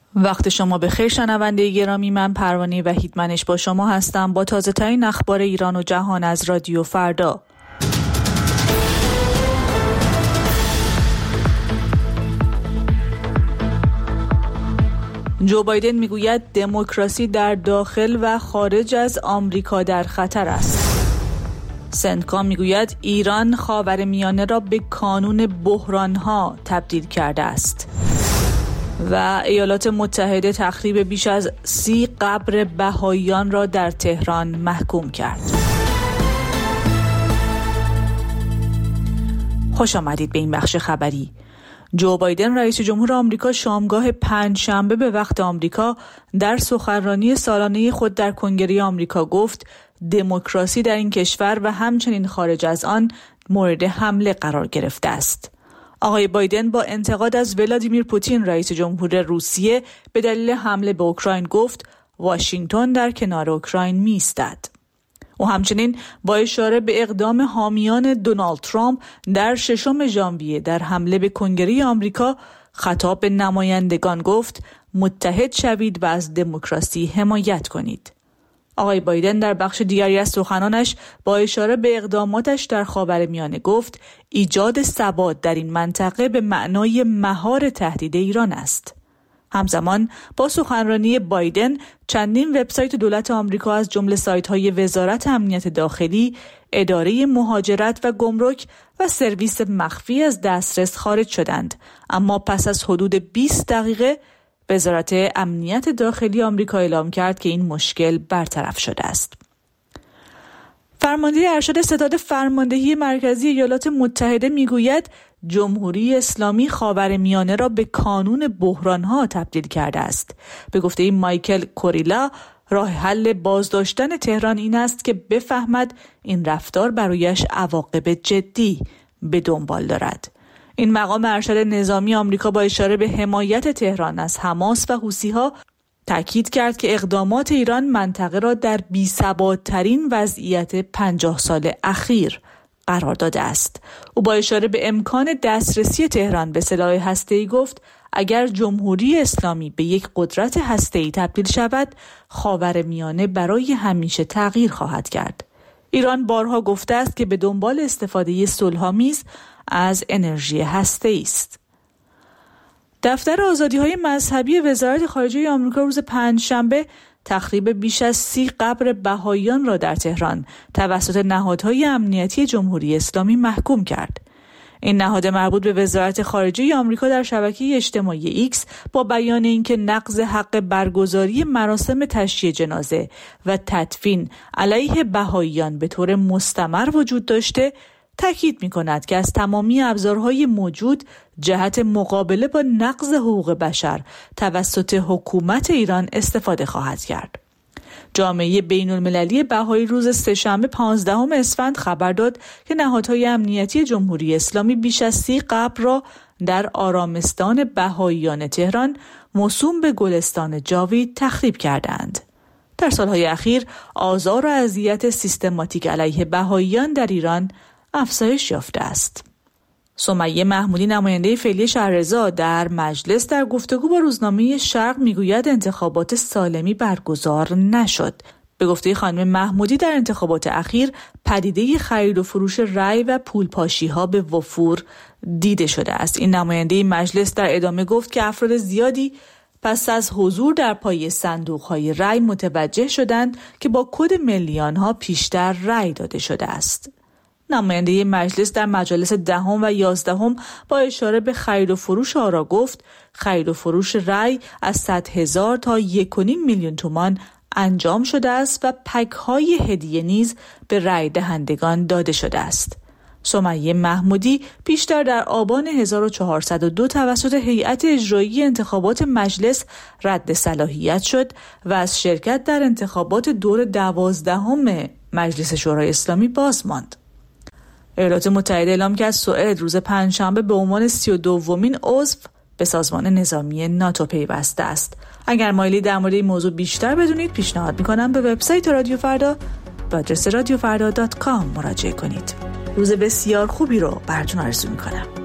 وقت شما بخیر شنونده گرامی، من پروانه وحیدمنش با شما هستم با تازه ترین اخبار ایران و جهان از رادیو فردا. جو بایدن میگوید دموکراسی در داخل و خارج از آمریکا در خطر است. سندکا میگوید ایران خاورمیانه را به کانون بحرانها تبدیل کرده است. و ایالات متحده تخریب بیش از 30 قبر بهائیان را در تهران محکوم کرد. خوش آمدید به این بخش خبری. جو بایدن رئیس جمهور آمریکا شامگاه پنجشنبه به وقت آمریکا در سخنرانی سالانه خود در کنگره آمریکا گفت دموکراسی در این کشور و همچنین خارج از آن مورد حمله قرار گرفته است. آقای بایدن با انتقاد از ولادیمیر پوتین رئیس جمهور روسیه به دلیل حمله به اوکراین گفت واشنگتن در کنار اوکراین می‌ایستد. او همچنین با اشاره به اقدام حامیان دونالد ترامپ در 6 ژانویه در حمله به کنگره آمریکا خطاب به نمایندگان گفت متحد شوید و از دموکراسی حمایت کنید. آقای بایدن در بخش دیگری از سخنانش با اشاره به اقداماتش در خاورمیانه گفت ایجاد ثبات در این منطقه به معنای مهار تهدید ایران است. همزمان با سخنرانی بایدن چندین وبسایت دولت آمریکا از جمله سایت‌های وزارت امنیت داخلی، اداره مهاجرت و گمرک و سرویس مخفی از دسترس خارج شدند، اما پس از حدود 20 دقیقه وزارت امنیت داخلی آمریکا اعلام کرد که این مشکل برطرف شده است. فرمانده ارشد ستاد فرماندهی مرکزی ایالات متحده میگوید جمهوری اسلامی خاورمیانه را به کانون بحرانها تبدیل کرده است. به گفته مایکل کوریلا راه حل بازداشتن تهران این است که بفهمد این رفتار برایش عواقب جدی به دنبال دارد. این مقام ارشد نظامی آمریکا با اشاره به حمایت تهران از حماس و حوثی‌ها تاکید کرد که اقدامات ایران منطقه را در بی‌ثبات‌ترین وضعیت 50 سال اخیر قرار داده است. او با اشاره به امکان دسترسی تهران به سلاح هسته‌ای گفت اگر جمهوری اسلامی به یک قدرت هسته‌ای تبدیل شود، خاورمیانه برای همیشه تغییر خواهد کرد. ایران بارها گفته است که به دنبال استفاده صلح‌آمیز از انرژی هسته‌ای است. دفتر آزادی‌های مذهبی وزارت خارجه آمریکا روز پنجشنبه تخریب بیش از 30 قبر بهائیان را در تهران توسط نهادهای امنیتی جمهوری اسلامی محکوم کرد. این نهاد مربوط به وزارت خارجه آمریکا در شبکه اجتماعی ایکس با بیان اینکه نقض حق برگزاری مراسم تشییع جنازه و تدفین علیه بهائیان به طور مستمر وجود داشته، تاکید می‌کند که از تمامی ابزارهای موجود جهت مقابله با نقض حقوق بشر توسط حکومت ایران استفاده خواهد کرد. جامعه بین‌المللی بهایی روز سه‌شنبه 15 اسفند خبر داد که نهادهای امنیتی جمهوری اسلامی بیش از 30 قبر را در آرامستان بهائیان تهران موسوم به گلستان جاوید تخریب کردند. در سالهای اخیر آزار و اذیت سیستماتیک علیه بهائیان در ایران افزایش یافته است. سمیه محمودی نماینده فعلی شهرضا در مجلس در گفتگو با روزنامه شرق میگوید انتخابات سالمی برگزار نشد. به گفته خانم محمودی در انتخابات اخیر پدیده خرید و فروش رای و پولپاشی‌ها به وفور دیده شده است. این نماینده مجلس در ادامه گفت که افراد زیادی پس از حضور در پای صندوق‌های رای متوجه شدند که با کد ملی‌آنها پیشتر رای داده شده است. نماینده مجلس در مجالس 10 و 11 با اشاره به خرید و فروش آرا گفت خرید و فروش رای از 100,000 تا 1.5 میلیون تومان انجام شده است و پک‌های هدیه نیز به رای دهندگان داده شده است. سمیه محمودی پیشتر در آبان 1402 توسط هیئت اجرایی انتخابات مجلس رد صلاحیت شد و از شرکت در انتخابات دور 12 مجلس شورای اسلامی باز ماند. ایالات متحده اعلام کرد سوئد روز پنجشنبه به عنوان 32مین عضو به سازمان نظامی ناتو پیوسته است. اگر مایلی در مورد این موضوع بیشتر بدونید پیشنهاد می‌کنم به وبسایت رادیو فردا به آدرس radiofarda.com مراجعه کنید. روز بسیار خوبی رو براتون آرزو می‌کنم.